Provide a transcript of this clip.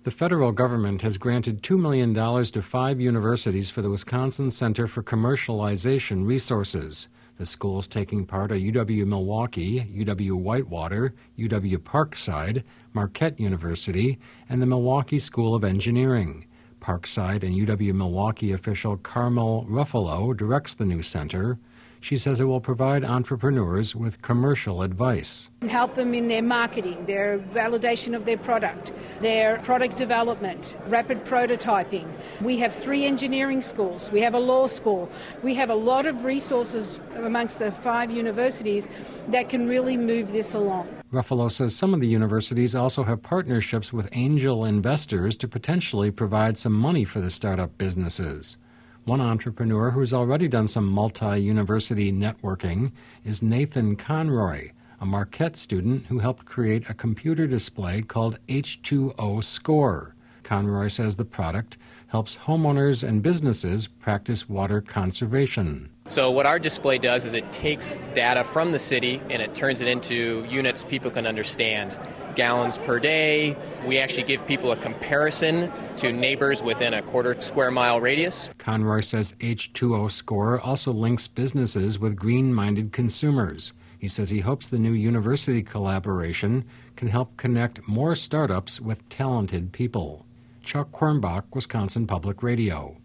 The federal government has granted $2 million to 5 universities for the Wisconsin Center for Commercialization Resources. The schools taking part are UW-Milwaukee, UW-Whitewater, UW-Parkside, Marquette University, and the Milwaukee School of Engineering. Parkside and UW-Milwaukee official Carmel Ruffalo directs the new center. She says it will provide entrepreneurs with commercial advice. Help them in their marketing, their validation of their product development, rapid prototyping. We have 3 engineering schools. We have a law school. We have a lot of resources amongst the 5 universities that can really move this along. Ruffalo says some of the universities also have partnerships with angel investors to potentially provide some money for the startup businesses. One entrepreneur who's already done some multi-university networking is Nathan Conroy, a Marquette student who helped create a computer display called H2O Score. Conroy says the product helps homeowners and businesses practice water conservation. So what our display does is it takes data from the city and it turns it into units people can understand. Gallons per day. We actually give people a comparison to neighbors within a quarter square mile radius. Conroy says H2O Score also links businesses with green-minded consumers. He says he hopes the new university collaboration can help connect more startups with talented people. Chuck Quirnbach, Wisconsin Public Radio.